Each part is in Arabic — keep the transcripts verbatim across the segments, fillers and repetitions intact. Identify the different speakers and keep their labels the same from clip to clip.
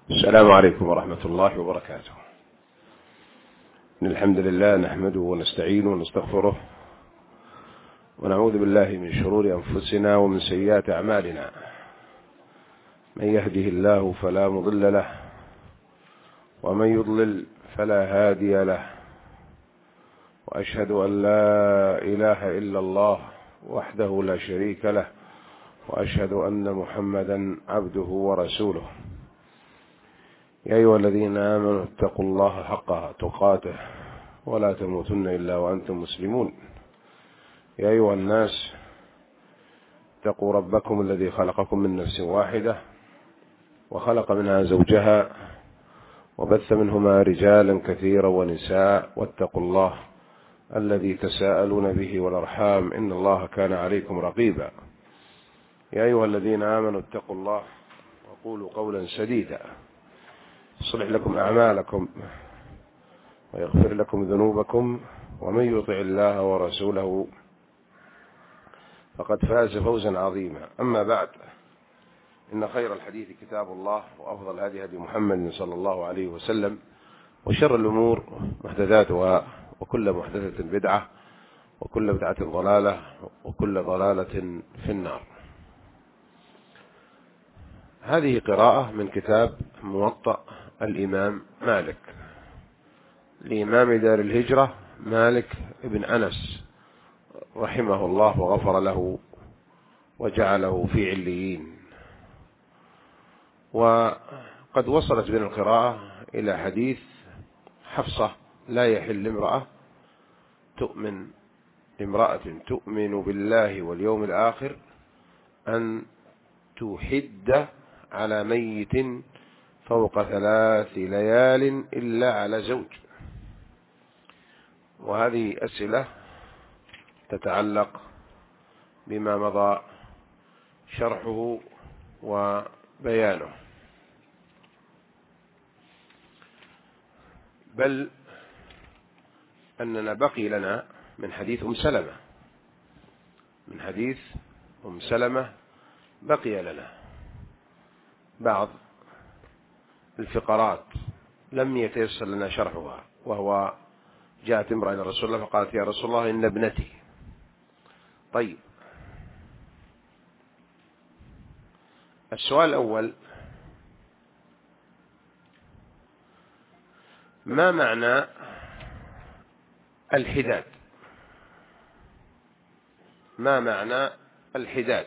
Speaker 1: السلام عليكم ورحمة الله وبركاته. إن الحمد لله نحمده ونستعينه ونستغفره ونعوذ بالله من شرور أنفسنا ومن سيئات أعمالنا. من يهده الله فلا مضل له ومن يضلل فلا هادي له، وأشهد أن لا إله إلا الله وحده لا شريك له، وأشهد أن محمدا عبده ورسوله. يا أيها الذين آمنوا اتقوا الله حق تقاته ولا تموتن إلا وأنتم مسلمون. يا أيها الناس اتقوا ربكم الذي خلقكم من نفس واحدة وخلق منها زوجها وبث منهما رجالا كثيرا ونساء، واتقوا الله الذي تساءلون به والأرحام إن الله كان عليكم رقيبا. يا أيها الذين آمنوا اتقوا الله وقولوا قولا سديدا يصلح لكم أعمالكم ويغفر لكم ذنوبكم، ومن يطع الله ورسوله فقد فاز فوزا عظيما. أما بعد، إن خير الحديث كتاب الله، وأفضل هدي هدي محمد صلى الله عليه وسلم، وشر الأمور محدثاتها، وكل محدثة بدعة، وكل بدعة ضلالة، وكل ضلالة في النار. هذه قراءة من كتاب موطأ الإمام مالك لإمام دار الهجرة مالك بن أنس رحمه الله وغفر له وجعله في عليين. وقد وصلت بنا القراءة إلى حديث حفصة: لا يحل امرأة تؤمن امرأة تؤمن بالله واليوم الآخر أن تحد على ميت فوق ثلاث ليال إلا على زوج. وهذه أسئلة تتعلق بما مضى شرحه وبيانه، بل أننا بقي لنا من حديث أم سلمة من حديث أم سلمة بقي لنا بعض الفقرات لم يتيسر لنا شرحها، وهو: جاءت امرأة إلى رسول الله فقالت: يا رسول الله إن ابنتي. طيب، السؤال الأول: ما معنى الحداد؟ ما معنى الحداد؟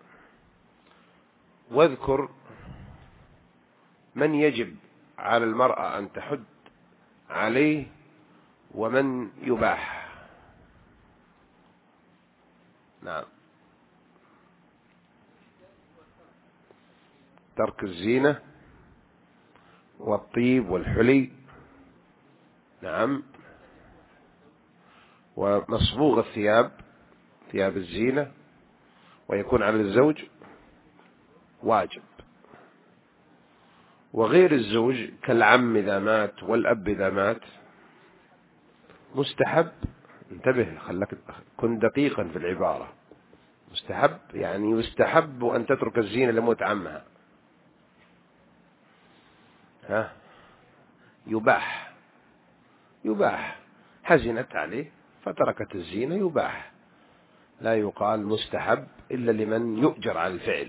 Speaker 1: واذكر من يجب على المرأة أن تحد عليه ومن يباح. نعم. ترك الزينة والطيب والحلي. نعم. ومصبوغ الثياب، ثياب الزينة، ويكون على الزوج واجب. وغير الزوج كالعم إذا مات والأب إذا مات مستحب. انتبه، خلك كن دقيقا في العبارة. مستحب يعني يستحب أن تترك الزينة لموت عمها. ها، يباح يباح حزنت عليه فتركت الزينة، يباح. لا يقال مستحب إلا لمن يؤجر على الفعل،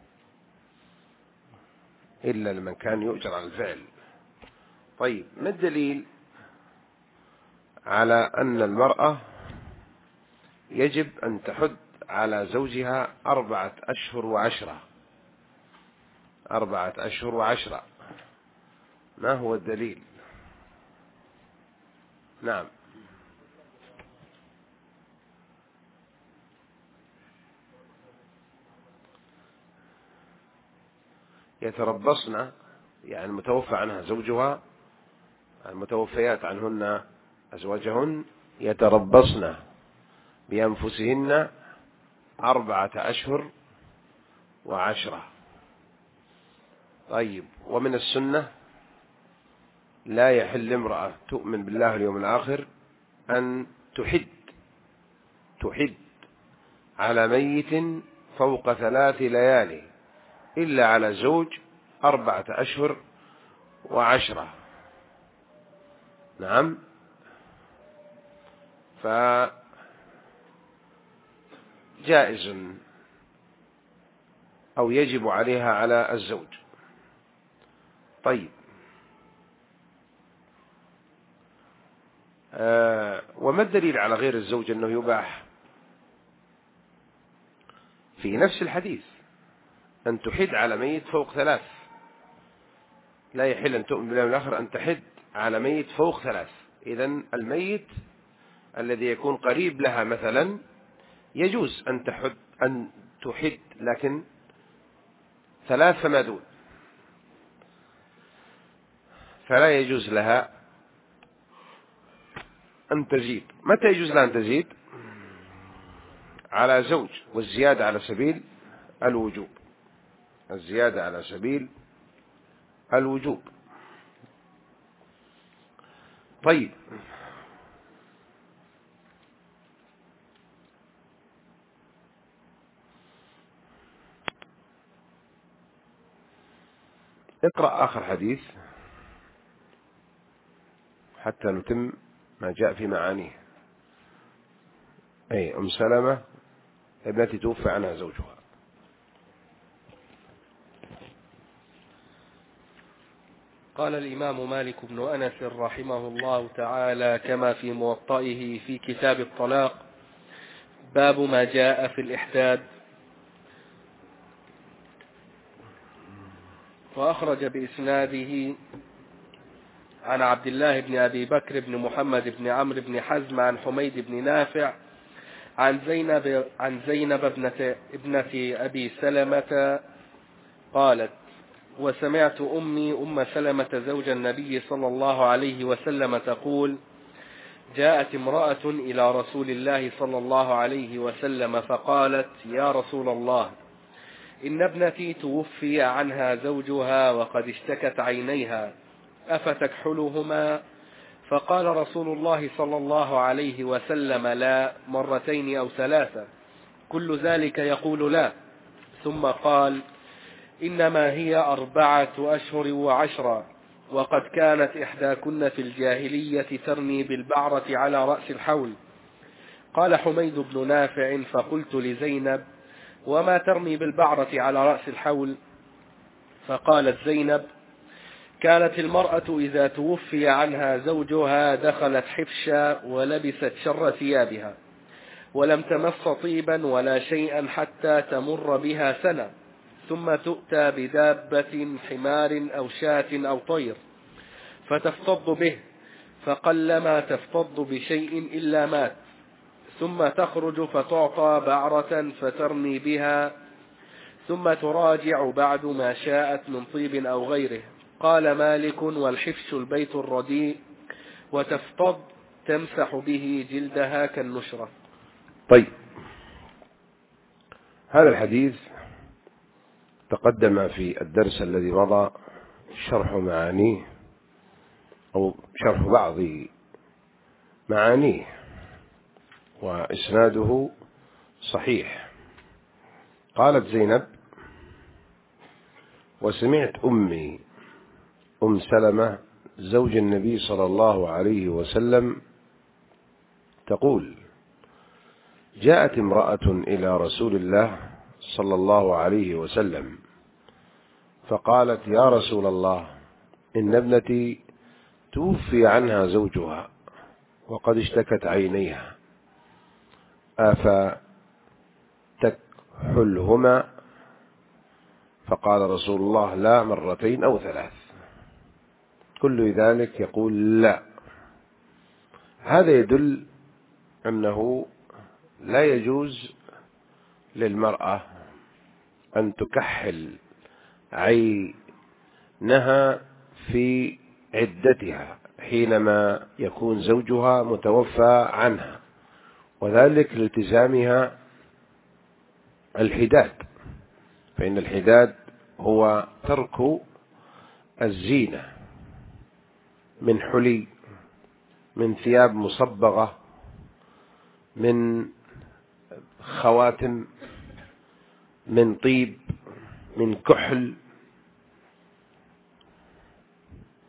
Speaker 1: إلا لمن كان يؤجر على الفعل. طيب، ما الدليل على أن المرأة يجب أن تحد على زوجها أربعة أشهر وعشرة؟ أربعة أشهر وعشرة، ما هو الدليل؟ نعم. يتربصن، يعني المتوفى عنها زوجها، المتوفيات عنهن أزواجهن يتربصن بأنفسهن أربعة أشهر وعشرة. طيب، ومن السنة: لا يحل امرأة تؤمن بالله واليوم الآخر أن تحد تحد على ميت فوق ثلاث ليالي إلا على زوج أربعة أشهر وعشرة. نعم. فجائز أو يجب عليها على الزوج. طيب. آه وما الدليل على غير الزوج أنه يباح؟ في نفس الحديث أن تحد على ميت فوق ثلاث. لا يحل أن تؤمن بالله والآخر أن تحد على ميت فوق ثلاث. إذن الميت الذي يكون قريب لها مثلا يجوز أن تحد أن تحد، لكن ثلاث فما دون، فلا يجوز لها أن تزيد. متى يجوز لها أن تزيد؟ على زوج، والزيادة على سبيل الوجوب. الزيادة على سبيل الوجوب. طيب. اقرأ آخر حديث حتى نتم ما جاء في معانيه. أي أم سلمة ابنتي توفى عنها زوجها.
Speaker 2: قال الإمام مالك بن أنس رحمه الله تعالى كما في موطئه في كتاب الطلاق: باب ما جاء في الإحداد. وأخرج بإسناده عن عبد الله بن أبي بكر بن محمد بن عمرو بن حزم عن حميد بن نافع عن زينب عن زينب ابنة ابنة أبي سلمة قالت: وسمعت أمي أم سلمة زوج النبي صلى الله عليه وسلم تقول: جاءت امرأة إلى رسول الله صلى الله عليه وسلم فقالت: يا رسول الله، إن ابنتي توفي عنها زوجها وقد اشتكت عينيها، أفتكحلهما؟ فقال رسول الله صلى الله عليه وسلم: لا، مرتين أو ثلاثة. كل ذلك يقول لا. ثم قال: إنما هي أربعة أشهر وعشرة، وقد كانت إحداكن في الجاهلية ترمي بالبعرة على رأس الحول. قال حميد بن نافع: فقلت لزينب: وما ترمي بالبعرة على رأس الحول؟ فقالت زينب: كانت المرأة إذا توفي عنها زوجها دخلت حفشا ولبست شر ثيابها، ولم تمس طيبا ولا شيئا حتى تمر بها سنة، ثم تؤتى بدابة حمار أو شاة أو طير فتفتض به، فقلما تفتض بشيء إلا مات، ثم تخرج فتعطى بعرة فترمي بها، ثم تراجع بعد ما شاءت من طيب أو غيره. قال مالك: والحفش البيت الرديء، وتفتض تمسح به جلدها كالنشرة.
Speaker 1: طيب. هذا الحديث تقدم في الدرس الذي مضى شرح معانيه أو شرح بعض معانيه، وإسناده صحيح. قالت زينب: وسمعت أمي أم سلمة زوج النبي صلى الله عليه وسلم تقول: جاءت امرأة إلى رسول الله صلى الله عليه وسلم فقالت: يا رسول الله، إن ابنتي توفي عنها زوجها وقد اشتكت عينيها، أفتكحلهما؟ فقال رسول الله: لا، مرتين أو ثلاث. كل ذلك يقول لا. هذا يدل أنه لا يجوز للمرأة أن تكحل عينها في عدتها حينما يكون زوجها متوفى عنها، وذلك لالتزامها الحداد، فإن الحداد هو ترك الزينة من حلي، من ثياب مصبغة، من خواتم، من طيب، من كحل.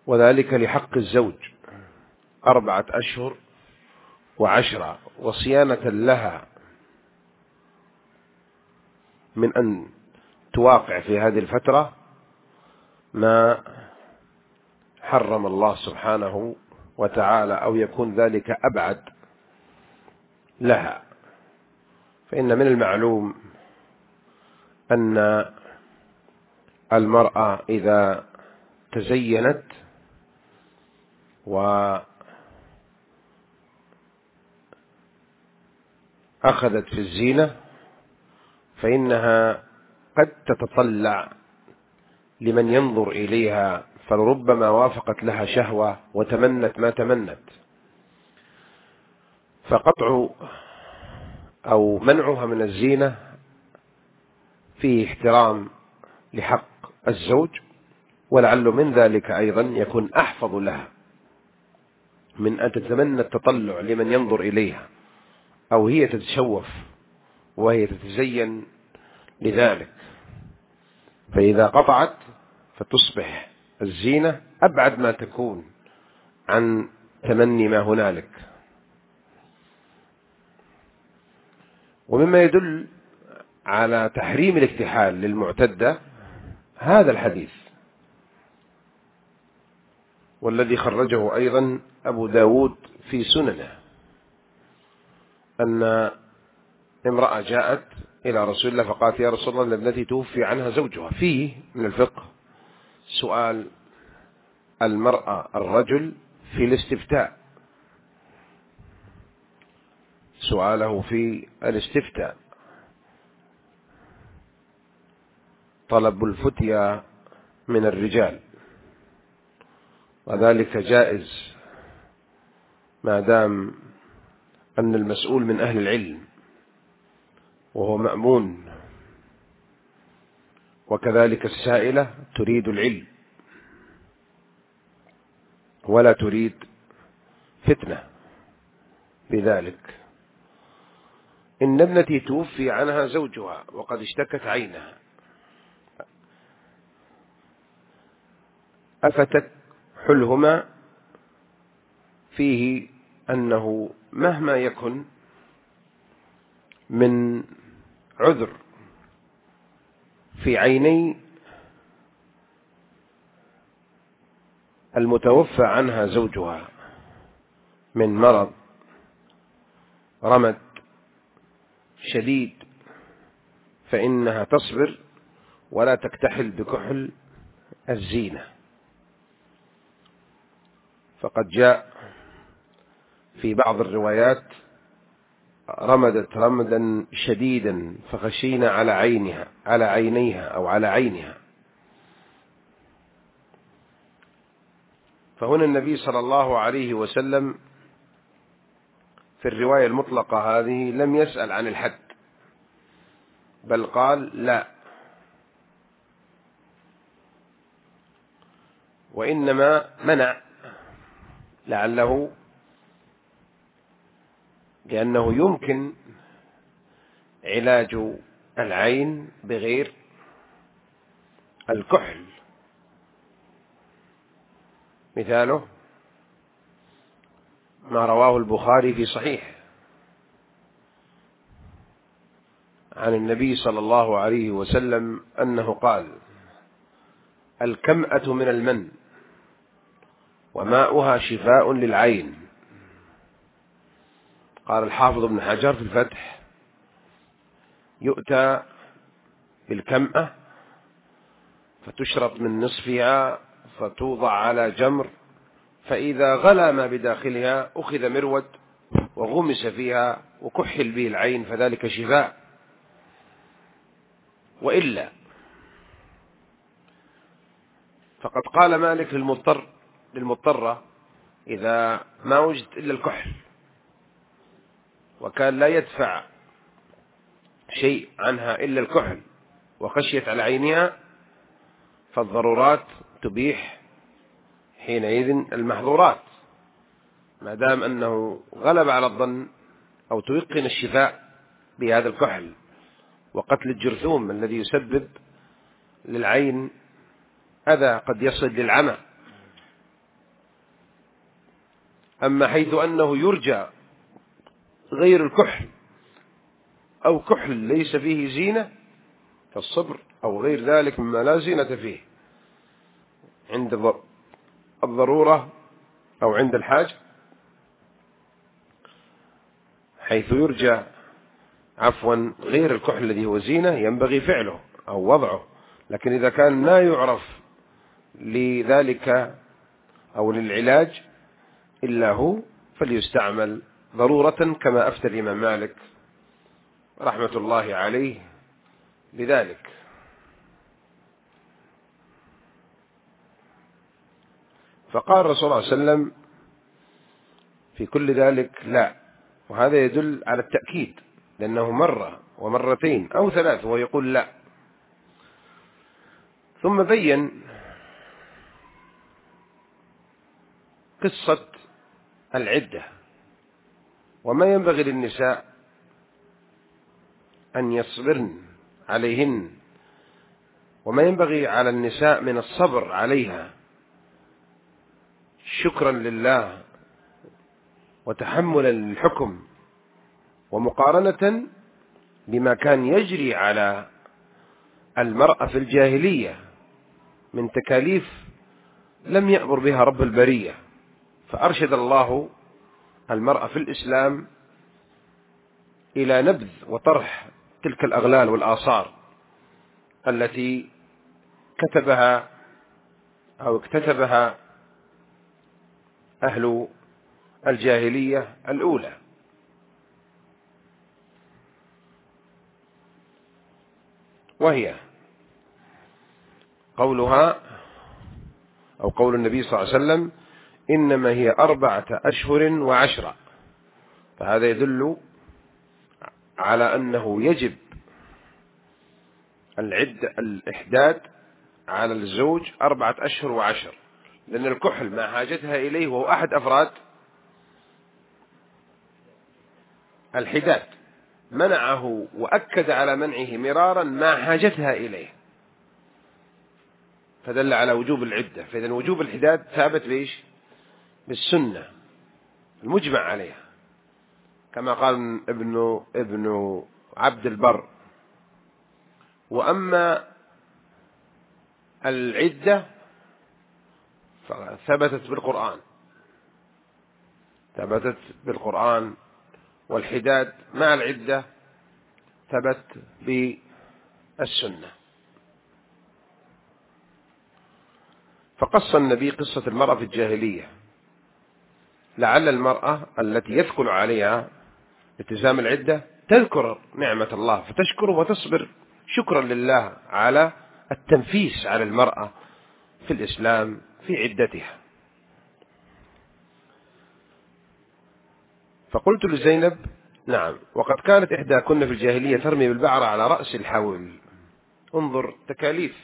Speaker 1: وذلك لحق الزوج أربعة أشهر وعشرة، وصيانة لها من أن تواقع في هذه الفترة ما حرم الله سبحانه وتعالى، أو يكون ذلك أبعد لها. فإن من المعلوم أن المرأة إذا تزينت وأخذت في الزينة فإنها قد تتطلع لمن ينظر إليها، فلربما وافقت لها شهوة وتمنت ما تمنت. فقطع أو منعها من الزينة فيه احترام لحق الزوج، ولعل من ذلك أيضا يكون أحفظ لها من أن تتمنى التطلع لمن ينظر إليها، أو هي تتشوف وهي تتزين لذلك. فإذا قطعت فتصبح الزينة أبعد ما تكون عن تمني ما هنالك. ومما يدل على تحريم الاكتحال للمعتدة هذا الحديث، والذي خرجه أيضا أبو داود في سننه، أن امرأة جاءت إلى رسول الله فقالت: يا رسول الله، التي توفي عنها زوجها. فيه من الفقه سؤال المرأة الرجل في الاستفتاء، سؤاله في الاستفتاء، طلب الفتيا من الرجال، وذلك جائز ما دام أن المسؤول من أهل العلم وهو مأمون، وكذلك السائلة تريد العلم ولا تريد فتنة. لذلك إن ابنتي توفي عنها زوجها وقد اشتكت عينها، أفتك حلهما فيه أنه مهما يكن من عذر في عيني المتوفى عنها زوجها من مرض رمد شديد، فإنها تصبر ولا تكتحل بكحل الزينة. فقد جاء في بعض الروايات: رمدت رمدا شديدا فخشينا على عينها على عينيها أو على عينها. فهنا النبي صلى الله عليه وسلم في الرواية المطلقة هذه لم يسأل عن الحد، بل قال: لا، وإنما منع، لعله لأنه يمكن علاج العين بغير الكحل. مثاله ما رواه البخاري في صحيح عن النبي صلى الله عليه وسلم أنه قال: الكمأة من المن وماؤها شفاء للعين. قال الحافظ ابن حجر في الفتح: يؤتى بالكمأة فتشرب من نصفها فتوضع على جمر، فإذا غلى ما بداخلها أخذ مرود وغمس فيها وكحل به العين، فذلك شفاء. وإلا فقد قال مالك للمضطر للمضطرة إذا ما وجد إلا الكحل وكان لا يدفع شيء عنها إلا الكحل وخشيت على عينها، فالضرورات تبيح حينئذ المحظورات، ما دام أنه غلب على الظن أو تيقن الشفاء بهذا الكحل وقتل الجرثوم الذي يسبب للعين أذى قد يصل للعمى. أما حيث أنه يرجى غير الكحل أو كحل ليس فيه زينة كالصبر أو غير ذلك مما لا زينة فيه عند الضرورة أو عند الحاجة، حيث يرجى عفوا غير الكحل الذي هو زينة ينبغي فعله أو وضعه. لكن إذا كان لا يعرف لذلك أو للعلاج إلا هو فليستعمل ضرورة، كما أفتى الإمام مالك رحمة الله عليه بذلك. فقال الرسول صلى الله عليه وسلم في كل ذلك لا، وهذا يدل على التأكيد، لأنه مرة ومرتين أو ثلاث وهو يقول لا. ثم بين قصة العدة وما ينبغي للنساء أن يصبرن عليهن، وما ينبغي على النساء من الصبر عليها شكرا لله وتحملا للحكم، ومقارنة بما كان يجري على المرأة في الجاهلية من تكاليف لم يأمر بها رب البرية. فأرشد الله المرأة في الإسلام إلى نبذ وطرح تلك الأغلال والآثار التي كتبها أو اكتتبها أهل الجاهلية الأولى. وهي قولها أو قول النبي صلى الله عليه وسلم إنما هي أربعة أشهر وعشرة. فهذا يدل على أنه يجب العد الإحداد على الزوج أربعة أشهر وعشر، لأن الكحل ما حاجتها إليه وهو أحد أفراد الحداد، منعه وأكد على منعه مرارا ما حاجتها إليه، فدل على وجوب العدة. فإذا وجوب الحداد ثابت بإيش؟ بالسنة المجمع عليها، كما قال ابن ابن عبد البر. وأما العدة فثبتت بالقرآن، ثبتت بالقرآن، والحداد مع العدة ثبت بالسنة. فقص النبي قصة المرأة في الجاهلية لعل المرأة التي يثقل عليها التزام العدة تذكر نعمة الله فتشكر وتصبر شكرا لله على التنفيس على المرأة في الإسلام في عدتها. فقلت لزينب نعم، وقد كانت إحداكن في الجاهلية ترمي بالبعرة على رأس الحول. انظر تكاليف.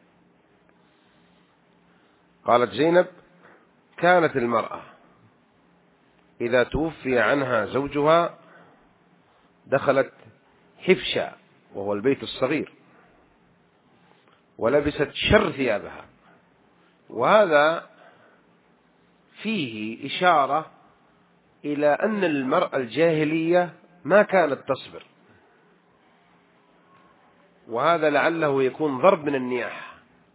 Speaker 1: قالت زينب كانت المرأة إذا توفي عنها زوجها دخلت حفشا وهو البيت الصغير ولبست شر ثيابها، وهذا فيه إشارة إلى أن المرأة الجاهلية ما كانت تصبر، وهذا لعله يكون ضرب من النياح.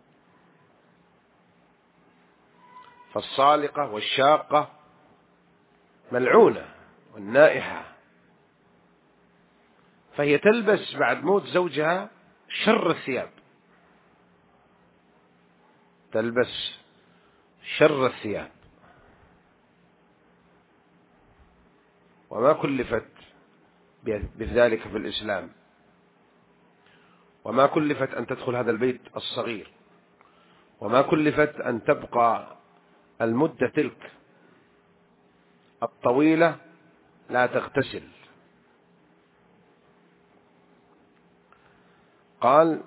Speaker 1: فالصالقة والشاقة ملعونة والنائحة، فهي تلبس بعد موت زوجها شر الثياب، تلبس شر الثياب، وما كلفت بذلك في الإسلام، وما كلفت أن تدخل هذا البيت الصغير، وما كلفت أن تبقى المدة تلك الطويلة لا تغتسل. قال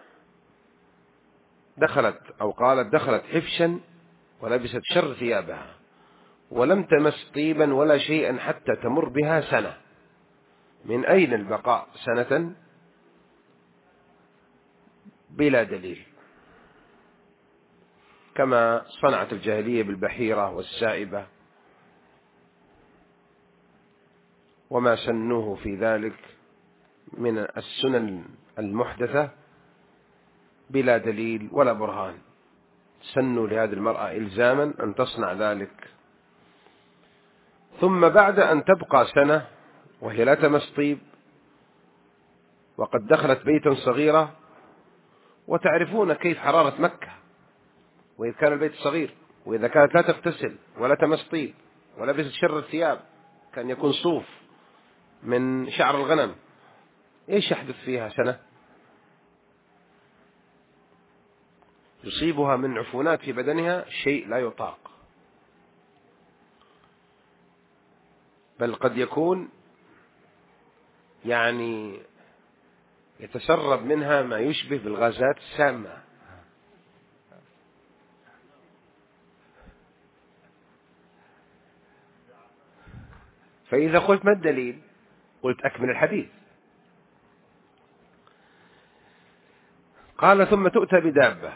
Speaker 1: دخلت أو قالت دخلت حفشا ولبست شر ثيابها ولم تمس طيبا ولا شيئا حتى تمر بها سنة. من أين البقاء سنة بلا دليل؟ كما صنعت الجاهلية بالبحيرة والسائبة وما سنوه في ذلك من السنن المحدثة بلا دليل ولا برهان. سنوا لهذه المرأة إلزاما أن تصنع ذلك، ثم بعد أن تبقى سنة وهي لا تمس طيب وقد دخلت بيتا صغيرا، وتعرفون كيف حرارة مكة وإذا كان البيت صغير، وإذا كانت لا تغتسل ولا تمس طيب ولبست شر الثياب كان يكون صوف من شعر الغنم، إيش يحدث فيها سنة؟ يصيبها من عفونات في بدنها شيء لا يطاق، بل قد يكون يعني يتسرب منها ما يشبه بالغازات السامة. فإذا قلت ما الدليل؟ قلت أكمل الحديث. قال ثم تؤتى بدابة،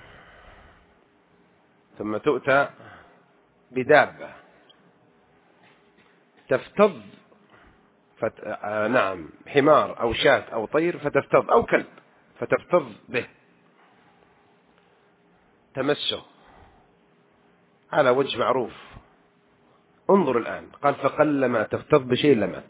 Speaker 1: ثم تؤتى بدابة تفتض فت... آه نعم حمار أو شاة أو طير فتفتض، أو كلب فتفتض به، تمسه على وجه معروف. انظر الآن، قال فقلما تفتض بشيء لمات.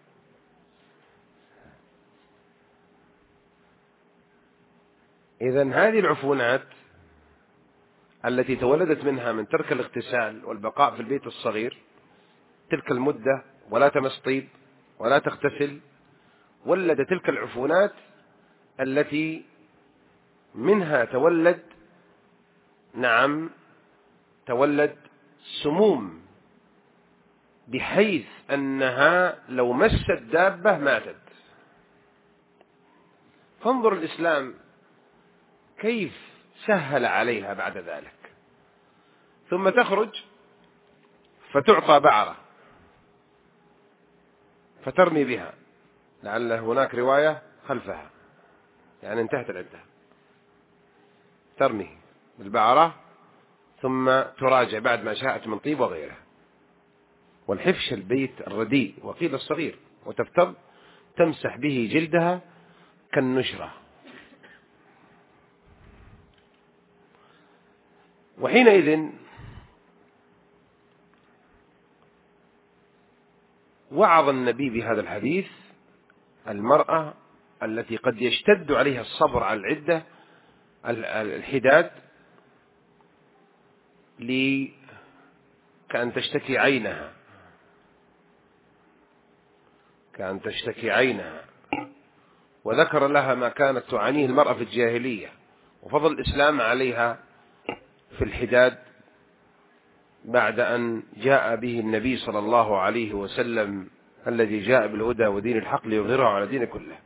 Speaker 1: إذن هذه العفونات التي تولدت منها من ترك الاغتسال والبقاء في البيت الصغير تلك المدة ولا تمس طيب ولا تغتسل، ولد تلك العفونات التي منها تولد نعم تولد سموم، بحيث أنها لو مست دابة ماتت. فانظر الإسلام كيف سهل عليها بعد ذلك. ثم تخرج فتعطى بعرة فترمي بها، لعل هناك رواية خلفها يعني انتهت العدة، ترمي بالبعرة ثم تراجع بعد ما شاءت من طيب وغيره. والحفش البيت الرديء وقيل الصغير، وتفتض تمسح به جلدها كالنشرة. وحينئذ وعظ النبي بهذا الحديث المرأة التي قد يشتد عليها الصبر على العدة الحداد كأن تشتكي عينها كأن تشتكي عينها وذكر لها ما كانت تعانيه المرأة في الجاهلية وفضل الإسلام عليها في الحداد بعد أن جاء به النبي صلى الله عليه وسلم الذي جاء بالهدى ودين الحق ليظهره على دين كله.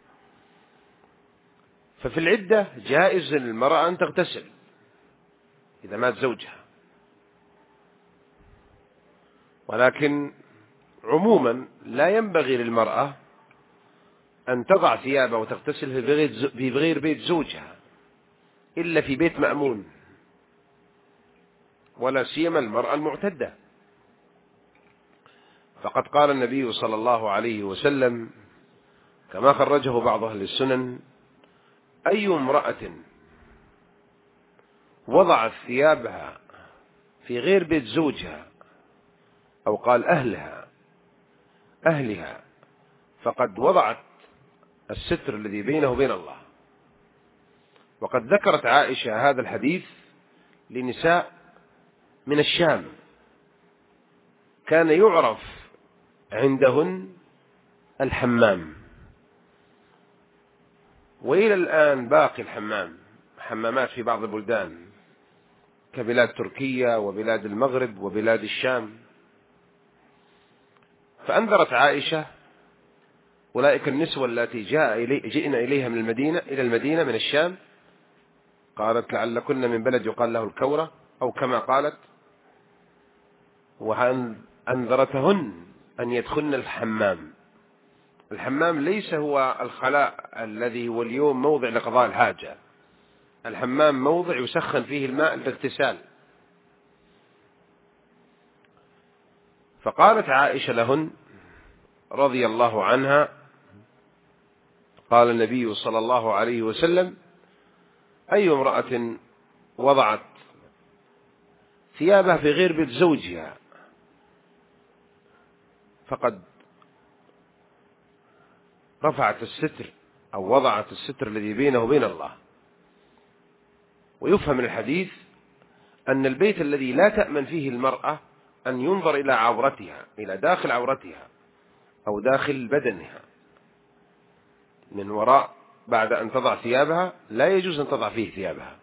Speaker 1: ففي العدة جائز للمرأة أن تغتسل إذا مات زوجها، ولكن عموما لا ينبغي للمرأة أن تضع ثيابها وتغتسل في غير بيت زوجها إلا في بيت مأمون، ولا سيما المرأة المعتدة. فقد قال النبي صلى الله عليه وسلم كما خرجه بعض أهل السنن: أي امرأة وضعت ثيابها في غير بيت زوجها، أو قال أهلها أهلها فقد وضعت الستر الذي بينه وبين الله. وقد ذكرت عائشة هذا الحديث لنساء من الشام كان يعرف عندهن الحمام، وإلى الآن باقي الحمام، حمامات في بعض البلدان كبلاد تركيا وبلاد المغرب وبلاد الشام. فأنذرت عائشة أولئك النسوة التي جاء إلي جئنا إليها من المدينة إلى المدينة من الشام، قالت لعلكن من بلد يقال له الكورة أو كما قالت، وأنذرتهن أن يدخلن الحمام. الحمام ليس هو الخلاء الذي هو اليوم موضع لقضاء الحاجة، الحمام موضع يسخن فيه الماء للاغتسال. فقالت عائشة لهن: رضي الله عنها قال النبي صلى الله عليه وسلم: أي امرأة وضعت ثيابها في غير بيت زوجها فقد رفعت الستر أو وضعت الستر الذي بينه وبين الله. ويفهم من الحديث أن البيت الذي لا تأمن فيه المرأة أن ينظر إلى عورتها، إلى داخل عورتها أو داخل بدنها من وراء، بعد أن تضع ثيابها لا يجوز أن تضع فيه ثيابها.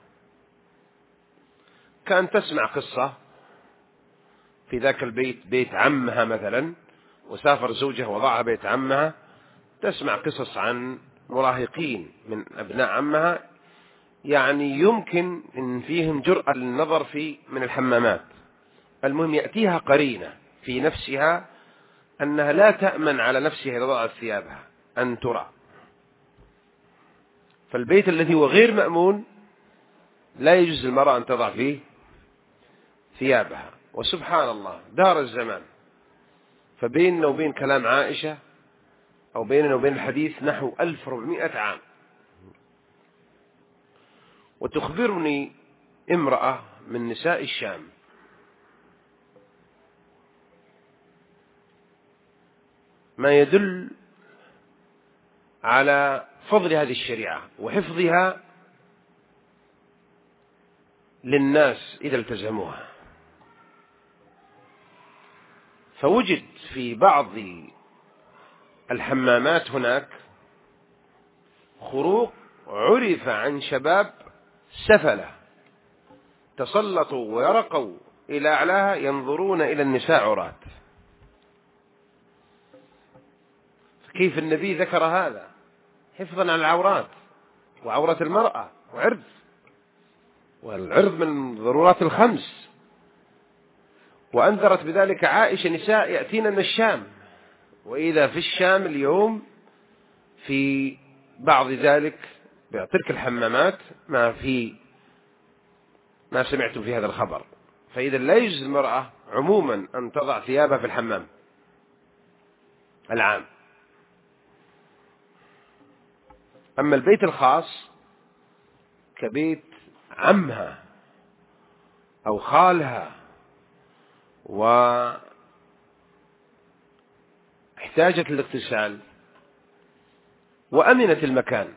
Speaker 1: كان تسمع قصة في ذاك البيت، بيت عمها مثلا، وسافر زوجها وضعها بيت عمها، تسمع قصص عن مراهقين من أبناء عمها يعني يمكن أن فيهم جرأة للنظر في من الحمامات. المهم يأتيها قرينة في نفسها أنها لا تأمن على نفسها إذا ضعت ثيابها أن ترى. فالبيت الذي هو غير مأمون لا يجوز للمرأة أن تضع فيه ثيابها. وسبحان الله دار الزمان، فبيننا وبين كلام عائشة أو بيننا وبين الحديث نحو ألف وأربعمائة عام. وتخبرني امرأة من نساء الشام ما يدل على فضل هذه الشريعة وحفظها للناس إذا التزموها. فوجد في بعض الحمامات هناك خروق عرف عن شباب سفلة تسلطوا ويرقوا إلى أعلاها ينظرون إلى النساء عرات. كيف النبي ذكر هذا؟ حفظا على العورات وعورة المرأة وعرض، والعرض من ضرورات الخمس. وأنذرت بذلك عائشة: نساء يأتين من الشام. وإذا في الشام اليوم في بعض ذلك بتلك الحمامات ما في ما سمعتم في هذا الخبر. فإذا لا يجوز المرأة عموما أن تضع ثيابها في الحمام العام. أما البيت الخاص كبيت عمها أو خالها واحتاجت للاغتسال وأمنت المكان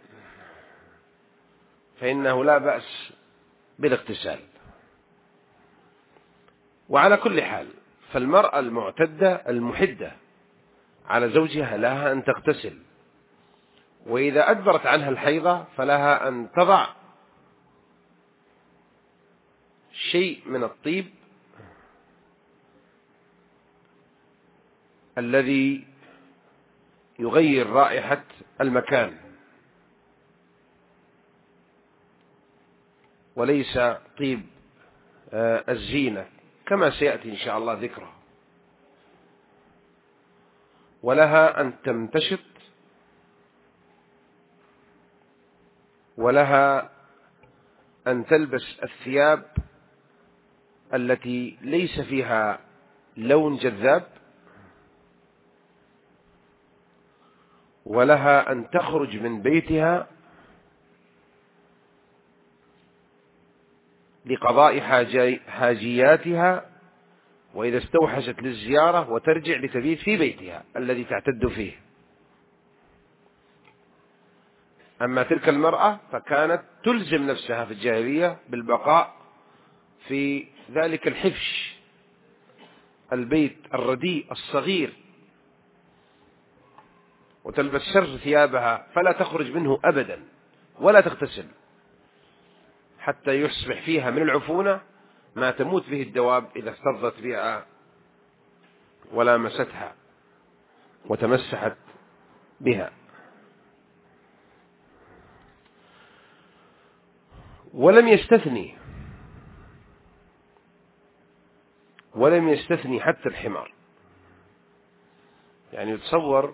Speaker 1: فإنه لا بأس بالاغتسال. وعلى كل حال فالمرأة المعتدة المحدة على زوجها لها أن تغتسل، وإذا أدبرت عنها الحيضة فلها أن تضع شيء من الطيب الذي يغير رائحة المكان، وليس طيب الزينة كما سيأتي إن شاء الله ذكره. ولها أن تمتشط، ولها أن تلبس الثياب التي ليس فيها لون جذاب، ولها أن تخرج من بيتها لقضاء حاجياتها وإذا استوحشت للزيارة، وترجع لتبيت في بيتها الذي تعتد فيه. أما تلك المرأة فكانت تلزم نفسها في الجاهلية بالبقاء في ذلك الحفش، البيت الرديء الصغير، وتلبس شر ثيابها فلا تخرج منه أبدا ولا تغتسل حتى يصبح فيها من العفونة ما تموت به الدواب إذا افتضت بها ولامستها وتمسحت بها. ولم يستثني ولم يستثني حتى الحمار. يعني يتصور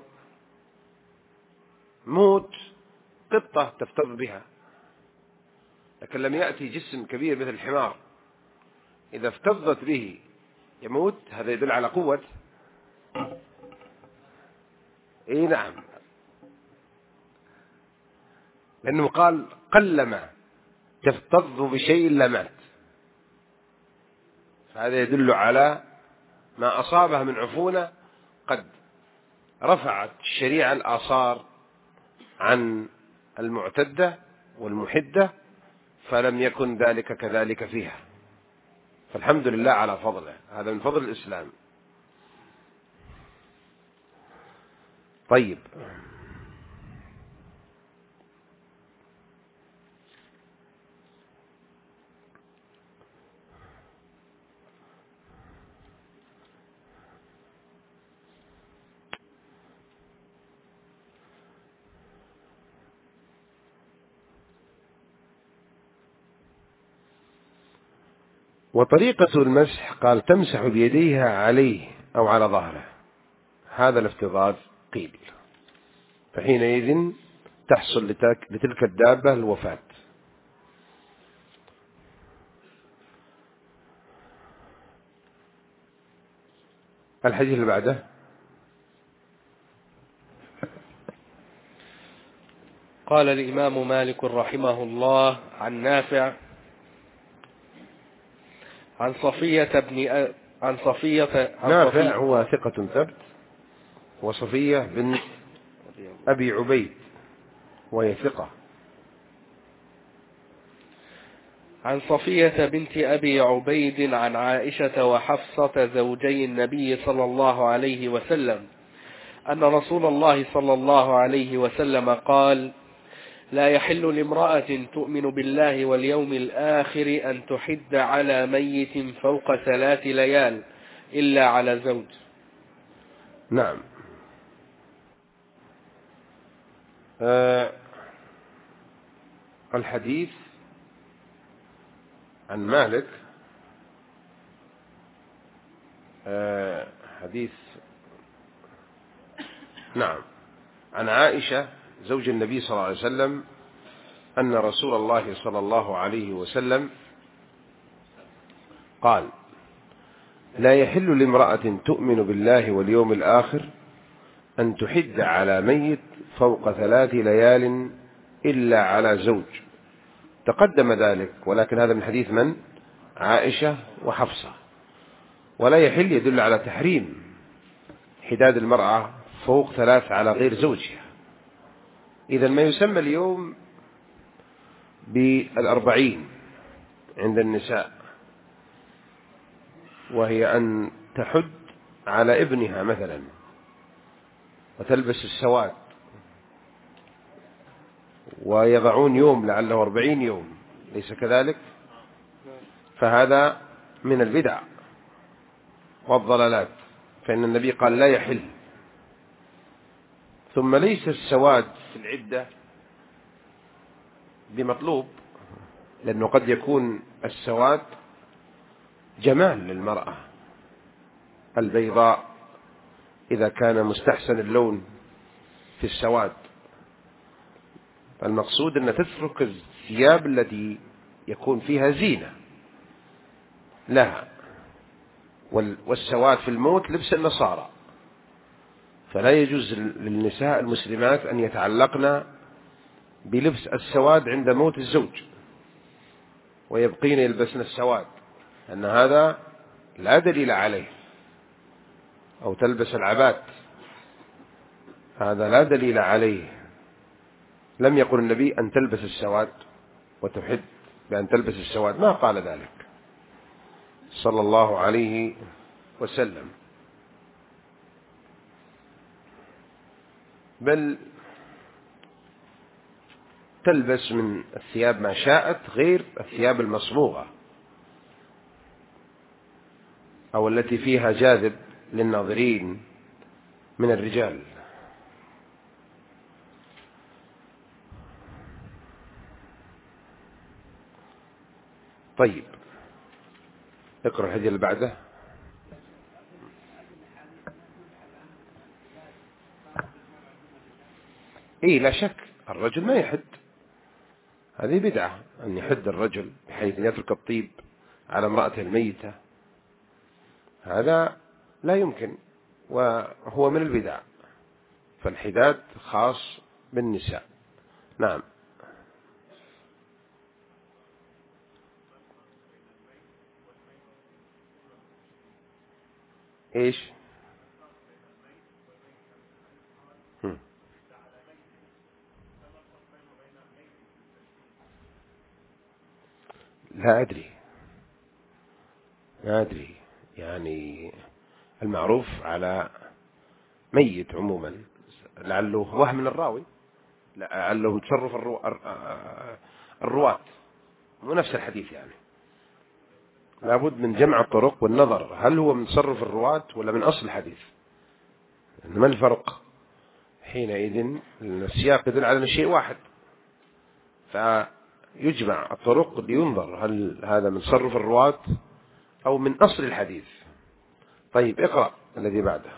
Speaker 1: موت قطة تفتض بها، لكن لم يأتي جسم كبير مثل الحمار إذا افتضت به يموت. هذا يدل على قوة اي نعم، لأنه قال قلما تفتض بشيء لمات، هذا يدل على ما أصابه من عفونة. قد رفعت الشريعة الآثار عن المعتدة والمحدة، فلم يكن ذلك كذلك فيها، فالحمد لله على فضله، هذا من فضل الإسلام. طيب، وطريقة المسح قال تمسح بيديها عليه أو على ظهره، هذا الافتضاض قيل، فحينئذ تحصل لتلك الدابة الوفاة. الحديث اللي بعده
Speaker 2: قال الإمام مالك رحمه الله عن نافع عن صفية بن أ... عن صفية عن
Speaker 1: نافع
Speaker 2: صفية
Speaker 1: هو ثقة ثبت، وصفية بن أبي عبيد وهي ثقة.
Speaker 2: عن صفية بنت أبي عبيد عن عائشة وحفصة زوجي النبي صلى الله عليه وسلم أن رسول الله صلى الله عليه وسلم قال: لا يحل لامرأة تؤمن بالله واليوم الآخر أن تحد على ميت فوق ثلاث ليال إلا على زوج.
Speaker 1: نعم. آه الحديث عن مالك آه حديث نعم عن عائشة زوج النبي صلى الله عليه وسلم أن رسول الله صلى الله عليه وسلم قال: لا يحل لامرأة تؤمن بالله واليوم الآخر أن تحد على ميت فوق ثلاث ليال إلا على زوج. تقدم ذلك، ولكن هذا من حديث من؟ عائشة وحفصة. ولا يحل يدل على تحريم حداد المرأة فوق ثلاث على غير زوجها. إذن ما يسمى اليوم بالأربعين عند النساء، وهي أن تحد على ابنها مثلا وتلبس السواد، ويضعون يوم لعله أربعين يوم، ليس كذلك؟ فهذا من البدع والضلالات، فإن النبي قال لا يحل. ثم ليس السواد في العدة بمطلوب، لأنه قد يكون السواد جمال للمرأة البيضاء إذا كان مستحسن اللون في السواد. فالمقصود أن تترك الثياب التي يكون فيها زينة لها، والسواد في الموت لبس النصارى، فلا يجوز للنساء المسلمات أن يتعلقن بلبس السواد عند موت الزوج ويبقين يلبسن السواد، أن هذا لا دليل عليه. أو تلبس العبات، هذا لا دليل عليه. لم يقل النبي أن تلبس السواد وتحد بأن تلبس السواد، ما قال ذلك صلى الله عليه وسلم، بل تلبس من الثياب ما شاءت غير الثياب المصبوغة أو التي فيها جاذب للناظرين من الرجال. طيب، اقرأ الحديث اللي بعده. إيه، لا شك الرجل ما يحد، هذه بدعة أن يحد الرجل بحيث يترك الطيب على امرأته الميتة، هذا لا يمكن وهو من البدع. فالحداد خاص بالنساء. نعم. إيش؟ هم. لا أدري ما أدري يعني المعروف على ميت عموما، لعله وهم من الراوي، لعله تصرف الرو... الرواة، مو نفس الحديث يعني. لابد من جمع الطرق والنظر هل هو من تصرف الرواة ولا من أصل الحديث. ما الفرق حينئذ؟ السياق يدل على شيء واحد، فيجمع الطرق لينظر هل هذا من تصرف الرواة أو من أصل الحديث. طيب اقرأ الذي بعده.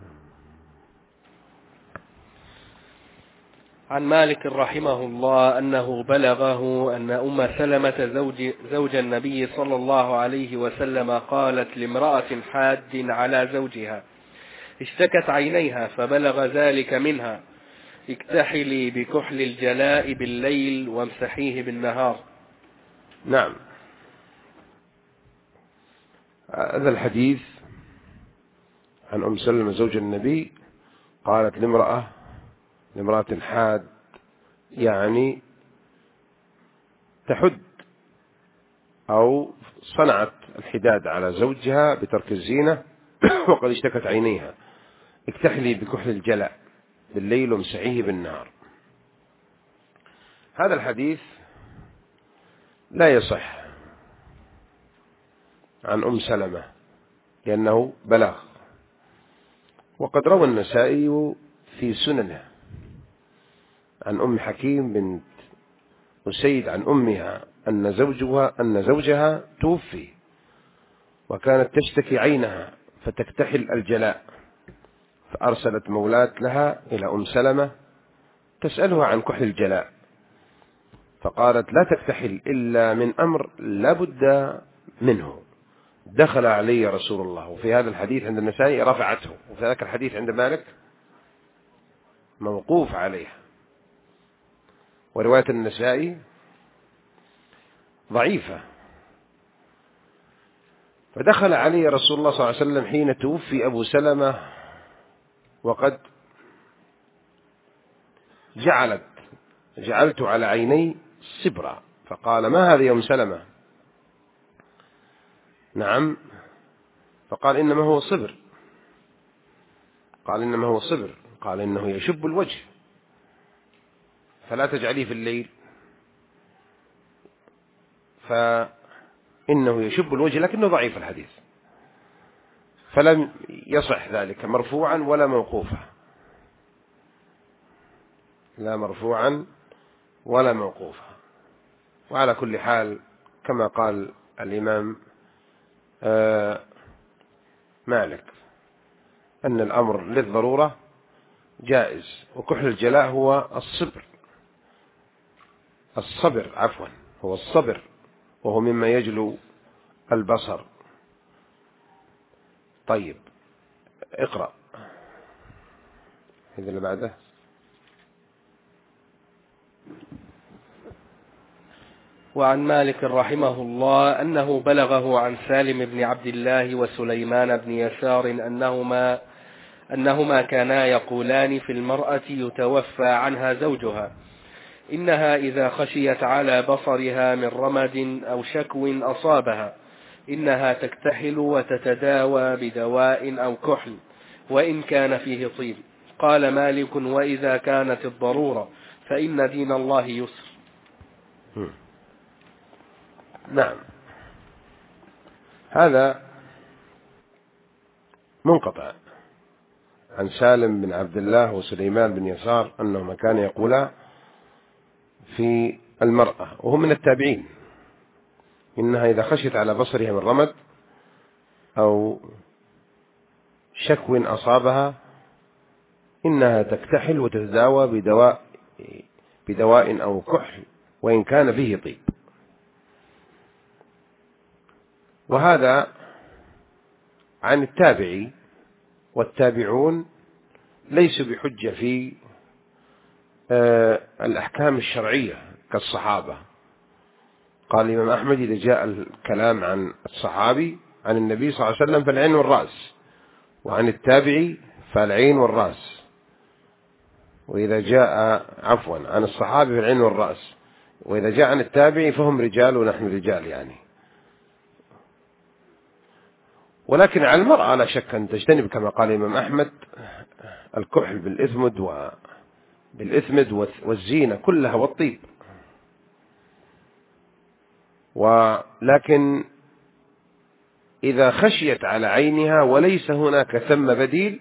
Speaker 2: عن مالك رحمه الله أنه بلغه أن أم سلمة زوج, زوج النبي صلى الله عليه وسلم قالت لامرأة حاد على زوجها اشتكت عينيها فبلغ ذلك منها: اكتحلي بكحل الجلاء بالليل وامسحيه بالنهار.
Speaker 1: نعم. هذا الحديث عن أم سلمة زوج النبي قالت لامرأة لامرأة حاد، يعني تحد أو صنعت الحداد على زوجها بترك الزينة وقد اشتكت عينيها: اكتحلي بكحل الجلاء بالليل وامسحيه بالنهار. هذا الحديث لا يصح عن أم سلمة لأنه بلغ، وقد روى النسائي في سننه عن أم حكيم بنت أسيد عن أمها أن زوجها أن زوجها توفي وكانت تشتكي عينها فتكتحل الجلاء، فأرسلت مولاة لها إلى أم سلمة تسألها عن كحل الجلاء، فقالت: لا تكتحل إلا من أمر لا بد منه، دخل علي رسول الله. وفي هذا الحديث عند النسائي رفعته، وفي ذاك الحديث عند مالك موقوف عليه. ورواية النسائي ضعيفة. فدخل علي رسول الله صلى الله عليه وسلم حين توفي أبو سلمة وقد جعلت جعلت على عيني صبرا، فقال: ما هذا يا أم سلمة؟ نعم. فقال: إنما هو صبر. قال: إنما هو صبر. قال: إنه يشب الوجه فلا تجعليه في الليل، فإنه يشب الوجه، لكنه ضعيف الحديث، فلم يصح ذلك مرفوعا ولا موقوفا، لا مرفوعا ولا موقوفا. وعلى كل حال كما قال الإمام مالك أن الأمر للضرورة جائز. وكحل الجلاء هو الصبر الصبر عفوا هو الصبر، وهو مما يجلو البصر. طيب اقرأ هذا اللي بعده.
Speaker 2: وعن مالك رحمه الله أنه بلغه عن سالم بن عبد الله وسليمان بن يسار أنهما أنهما كانا يقولان في المرأة يتوفى عنها زوجها: إنها إذا خشيت على بصرها من رمد أو شكو أصابها إنها تكتحل وتتداوى بدواء أو كحل وإن كان فيه طيب. قال مالك: وإذا كانت الضرورة فإن دين الله يسر.
Speaker 1: نعم. هذا منقطع عن سالم بن عبد الله وسليمان بن يسار أنهما كان يقولا في المرأة وهم من التابعين: إنها إذا خشيت على بصرها من رمد أو شكو أصابها إنها تكتحل وتتداوى بدواء بدواء أو كحل وإن كان فيه طيب. وهذا عن التابعي، والتابعون ليسوا بحجة في آه الأحكام الشرعية كالصحابة. قال الإمام أحمد إذا جاء الكلام عن الصحابي عن النبي صلى الله عليه وسلم فالعين والرأس، وعن التابعي فالعين والرأس، وإذا جاء عفوا عن الصحابي فالعين والرأس، وإذا جاء عن التابعي فهم رجال ونحن رجال يعني. ولكن على المرأة لا شك أن تجتنب كما قال الإمام أحمد الكحل بالإثمد وبالإثمد والزينة كلها والطيب، ولكن إذا خشيت على عينها وليس هناك ثم بديل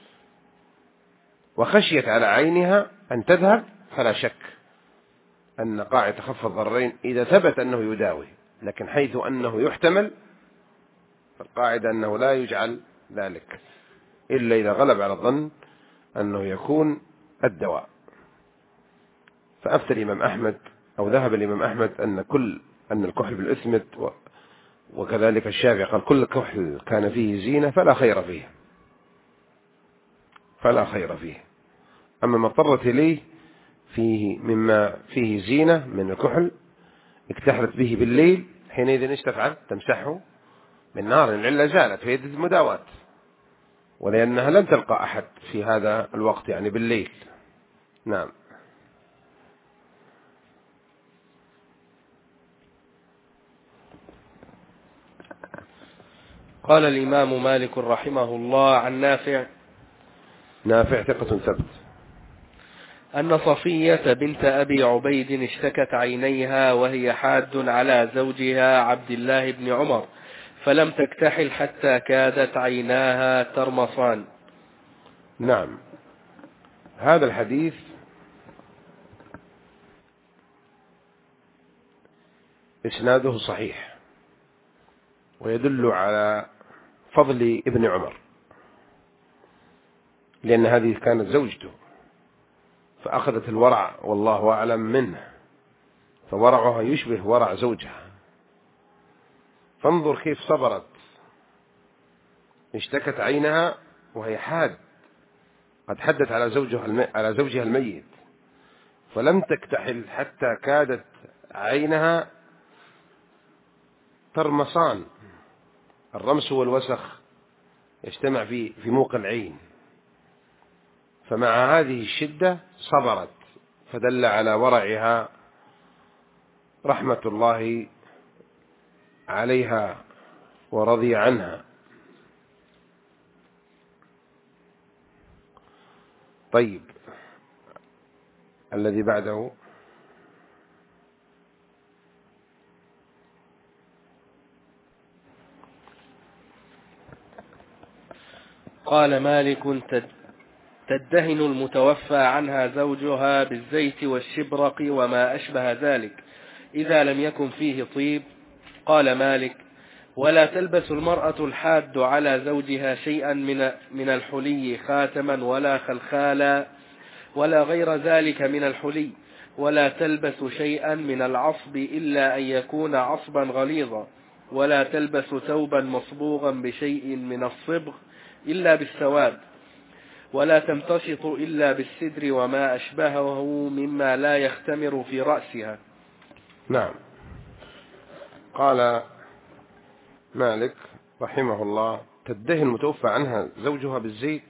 Speaker 1: وخشيت على عينها أن تذهب فلا شك أن قاعدة خف الضررين إذا ثبت أنه يداوي، لكن حيث أنه يحتمل فالقاعدة أنه لا يجعل ذلك إلا إذا غلب على الظن أنه يكون الدواء. فأفتى الإمام أحمد أو ذهب الإمام أحمد أن كل أن الكحل بالإثمد وكذلك الشافعي قال كل كحل كان فيه زينة فلا خير فيه فلا خير فيه أما ما اضطرت إليه فيه مما فيه زينة من الكحل اكتحلت به بالليل، حينئذ ايش تفعل؟ تمسحه من نار، العلة زالت في يد المداواة، ولأنها لم تلقى أحد في هذا الوقت يعني بالليل. نعم.
Speaker 2: قال الإمام مالك رحمه الله عن نافع
Speaker 1: نافع ثقة ثبت
Speaker 2: أن صفية بنت أبي عبيد اشتكت عينيها وهي حاد على زوجها عبد الله بن عمر، فلم تكتحل حتى كادت عيناها ترمصان.
Speaker 1: نعم. هذا الحديث إسناده صحيح ويدل على فضل ابن عمر، لأن هذه كانت زوجته فأخذت الورع والله أعلم منه، فورعها يشبه ورع زوجها. فانظر كيف صبرت، اشتكت عينها وهي حاد قد حدت على زوجها الم... على زوجها الميت، فلم تكتحل حتى كادت عينها ترمصان. الرمس والوسخ يجتمع في في موقع العين، فمع هذه الشدة صبرت، فدل على ورعها رحمة الله عليها ورضي عنها. طيب الذي بعده
Speaker 2: قال مالك تدهن المتوفى عنها زوجها بالزيت والشبرق وما أشبه ذلك إذا لم يكن فيه طيب. قال مالك ولا تلبس المرأة الحاد على زوجها شيئا من من الحلي خاتما ولا خلخالا ولا غير ذلك من الحلي، ولا تلبس شيئا من العصب إلا أن يكون عصبا غليظا، ولا تلبس ثوبا مصبوغا بشيء من الصبغ إلا بالسواد، ولا تمتشط إلا بالسدر وما أشبهه مما لا يختمر في رأسها.
Speaker 1: نعم. قال مالك رحمه الله تدهن المتوفى عنها زوجها بالزيت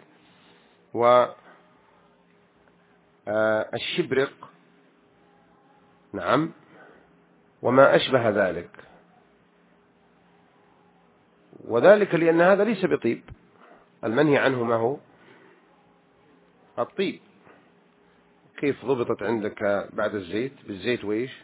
Speaker 1: والشبرق نعم وما أشبه ذلك، وذلك لأن هذا ليس بطيب، المنهي عنه ما هو الطيب. كيف ضبطت عندك بعد الزيت؟ بالزيت وإيش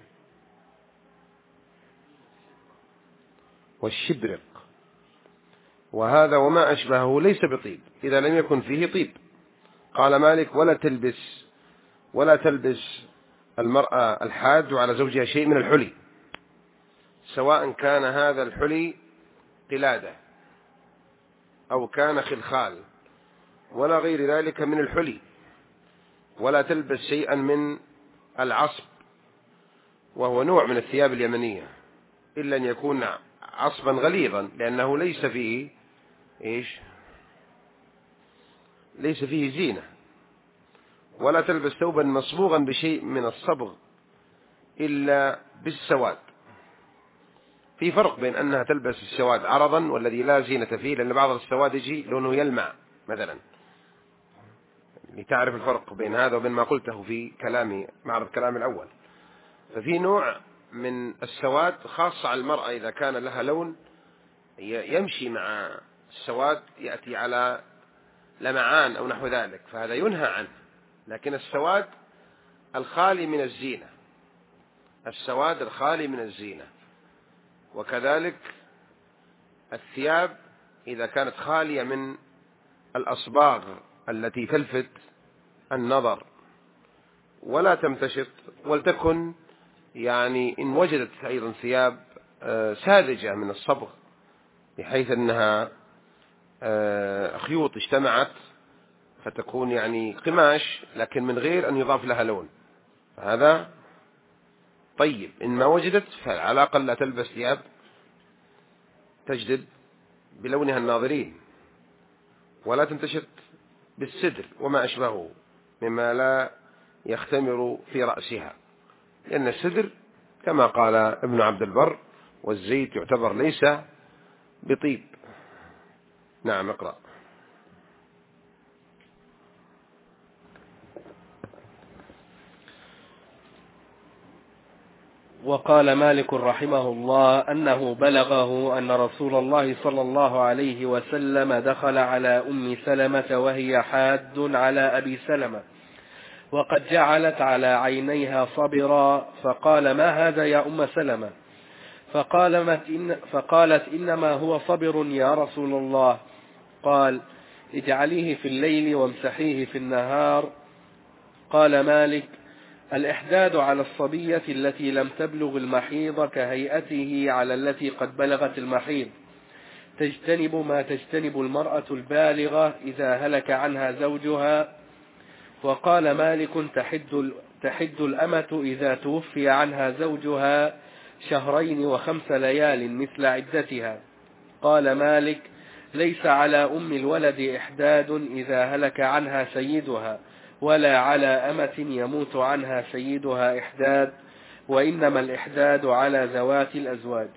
Speaker 1: والشبرق، وهذا وما أشبهه ليس بطيب إذا لم يكن فيه طيب. قال مالك ولا تلبس ولا تلبس المرأة الحاد على زوجها شيء من الحلي، سواء كان هذا الحلي قلادة أو كان خلخال ولا غير ذلك من الحلي، ولا تلبس شيئا من العصب وهو نوع من الثياب اليمنية إلا أن يكون عصبا غليظا، لأنه ليس فيه إيش ليس فيه زينة، ولا تلبس ثوبا مصبوغا بشيء من الصبغ إلا بالسواد. في فرق بين أنها تلبس السواد عرضا والذي لا زينة فيه، لأن بعض السواد يجي لونه يلمع مثلا، لتعرف الفرق بين هذا وبين ما قلته في كلامي معرض كلامي الأول. ففي نوع من السواد خاصة على المرأة إذا كان لها لون يمشي مع السواد يأتي على لمعان أو نحو ذلك، فهذا ينهى عنه. لكن السواد الخالي من الزينة، السواد الخالي من الزينة، وكذلك الثياب إذا كانت خالية من الأصباغ التي تلفت النظر ولا تمتشط، ولتكن يعني إن وجدت أيضا ثياب ساذجة من الصبغ بحيث أنها خيوط اجتمعت فتكون يعني قماش لكن من غير أن يضاف لها لون، هذا طيب. إن ما وجدت فعلى الأقل لا تلبس ثياب تجذب بلونها الناظرين، ولا تنتشط بالسدر وما أشبهه مما لا يختمر في رأسها، لأن السدر كما قال ابن عبد البر والزيت يعتبر ليس بطيب. نعم اقرأ.
Speaker 2: وقال مالك رحمه الله أنه بلغه أن رسول الله صلى الله عليه وسلم دخل على أم سلمة وهي حاد على أبي سلمة وقد جعلت على عينيها صبرا، فقال: ما هذا يا أم سلمة؟ فقالت, إن فقالت إنما هو صبر يا رسول الله. قال: اجعليه في الليل وامسحيه في النهار. قال مالك: الإحداد على الصبية التي لم تبلغ المحيض كهيئته على التي قد بلغت المحيض، تجتنب ما تجتنب المرأة البالغة إذا هلك عنها زوجها. وقال مالك: تحد, تحد الأمة إذا توفي عنها زوجها شهرين وخمس ليال مثل عدتها. قال مالك: ليس على أم الولد إحداد إذا هلك عنها سيدها، ولا على أمة يموت عنها سيدها إحداد، وإنما الإحداد على ذوات الأزواج.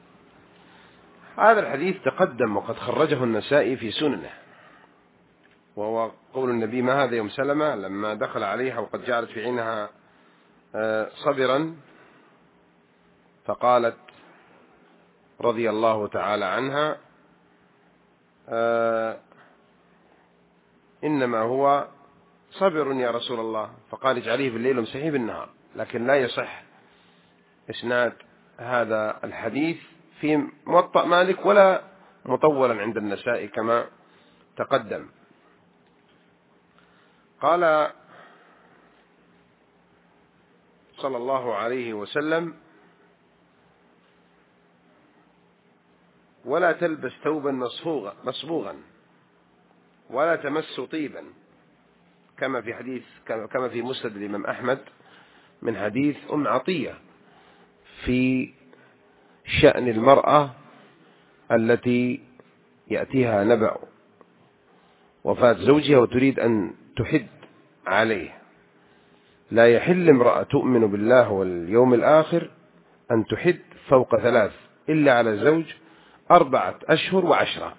Speaker 1: هذا الحديث تقدم وقد خرجه النسائي في سننه، وهو قول النبي: ما هذا يوم سلمة لما دخل عليها وقد جعلت في عينها صبرا، فقالت رضي الله تعالى عنها: إنما هو صبر يا رسول الله. فقال: اجعليه بالليل وامسحيه بالنهار. لكن لا يصح إسناد هذا الحديث في موطأ مالك ولا مطولا عند النسائي كما تقدم. قال صلى الله عليه وسلم: ولا تلبس ثوبا مصبوغا ولا تمس طيبا، كما في حديث كما في مسند الإمام أحمد من حديث أم عطية في شأن المرأة التي يأتيها نبأ وفاة زوجها وتريد أن تحد عليه. لا يحل امرأة تؤمن بالله واليوم الآخر أن تحد فوق ثلاث إلا على الزوج أربعة أشهر وعشرة.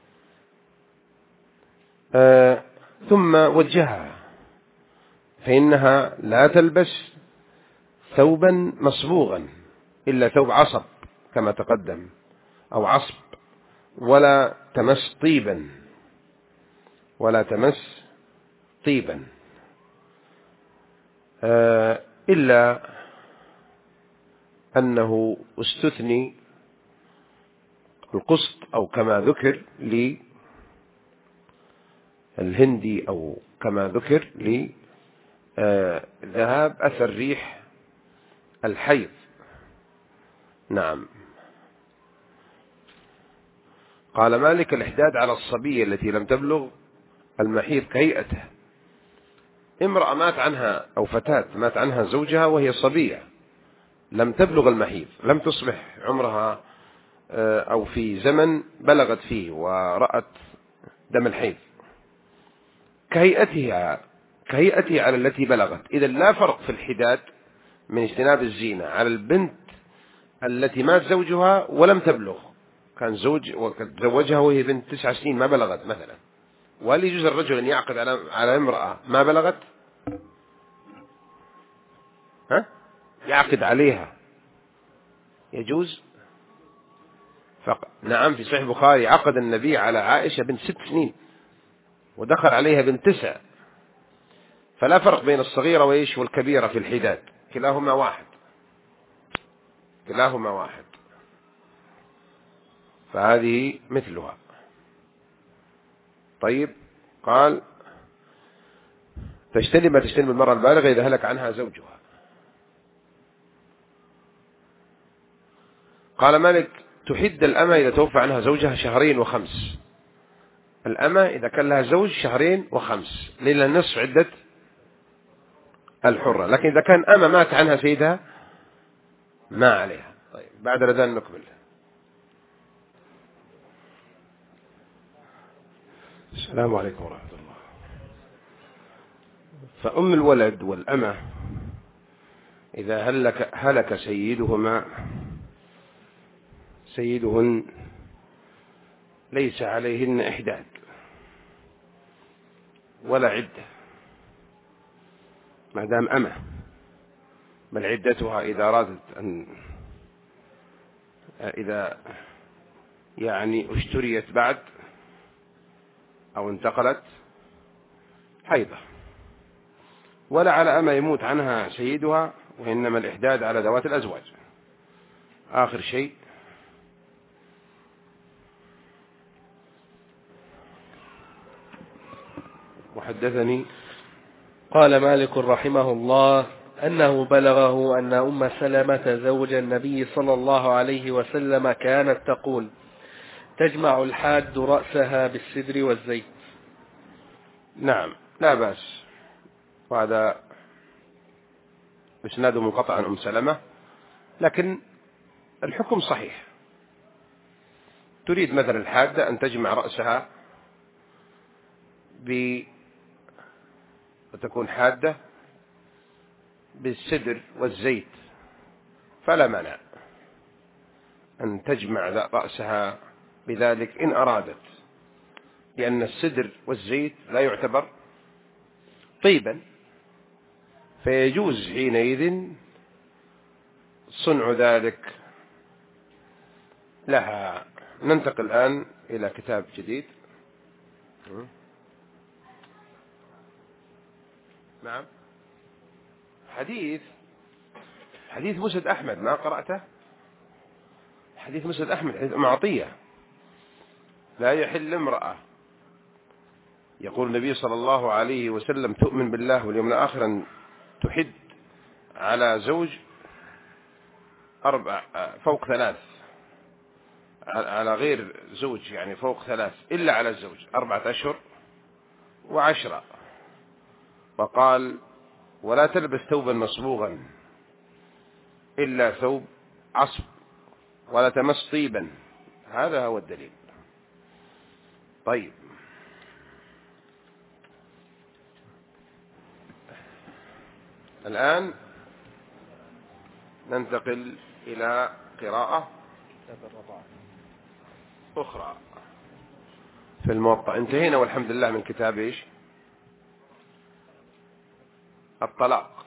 Speaker 1: آه ثم وجهها فإنها لا تلبس ثوبا مصبوغا إلا ثوب عصب كما تقدم أو عصب، ولا تمس طيبا ولا تمس طيبا آه إلا أنه استثني القسط أو كما ذكر للهندي أو كما ذكر لذهاب أثر ريح الحيض. نعم. قال مالك: الإحداد على الصبية التي لم تبلغ المحيض كهيئته. امرأة مات عنها أو فتاة مات عنها زوجها وهي صبية لم تبلغ المحيض، لم تصبح عمرها أو في زمن بلغت فيه ورأت دم الحيض، كهيئتها كهيئته على التي بلغت. إذا لا فرق في الحداد من اجتناب الزينة على البنت التي مات زوجها ولم تبلغ، كان زوج وتزوجها وهي بنت تسع سنين ما بلغت مثلا، وهل يجوز الرجل أن يعقد على على امرأة ما بلغت؟ ها؟ يعقد عليها يجوز؟ فق... نعم، في صحيح البخاري عقد النبي على عائشة بنت ست سنين ودخل عليها بنت تسع، فلا فرق بين الصغيرة وإيش والكبيرة في الحداد، كلاهما واحد، كلاهما واحد، فهذه مثلها. طيب، قال تجتنب ما تجتنب المرأة البالغة إذا هلك عنها زوجها. قال مالك تحد الأمة إذا توفى عنها زوجها شهرين وخمس. الأمة إذا كان لها زوج شهرين وخمس، ليلة نصف عدة الحرة، لكن إذا كان أمة مات عنها سيدها ما عليها. طيب، بعد الأذان نكمل. السلام عليكم ورحمة الله. فأم الولد والأمة إذا هلك, هلك سيدهما سيدهن ليس عليهن إحداد ولا عدة ما دام أمة، بل عدتها إذا أرادت أن إذا يعني اشتريت بعد أو انتقلت حيضة، ولا على أمة يموت عنها سيدها، وإنما الإحداد على ذوات الأزواج. آخر شيء وحدثني
Speaker 2: قال مالك رحمه الله أنه بلغه أن أم سلمة زوج النبي صلى الله عليه وسلم كانت تقول تجمع الحاد رأسها بالسدر والزيت.
Speaker 1: نعم، لا بأس، وهذا إسناده منقطع عن أم سلمة، لكن الحكم صحيح. تريد مثلا الحادة أن تجمع رأسها ب وتكون حادة بالسدر والزيت، فلا مانع أن تجمع رأسها بذلك إن أرادت، لأن السدر والزيت لا يعتبر طيبا، فيجوز حينئذ صنع ذلك لها. ننتقل الآن إلى كتاب جديد. نعم، حديث حديث مسند أحمد، ما قرأته؟ حديث مسند أحمد، حديث أم عطية: لا يحل امرأة يقول النبي صلى الله عليه وسلم تؤمن بالله واليوم الآخر أن تحد على زوج أربع فوق ثلاث، على غير زوج يعني فوق ثلاث، إلا على الزوج أربعة أشهر وعشرة. وقال ولا تلبس ثوبا مصبوغا إلا ثوب عصب، ولا تمس طيبا. هذا هو الدليل. طيب، الآن ننتقل إلى قراءة أخرى في الموطأ. انتهينا والحمد لله من كتاب إيش؟ الطلاق.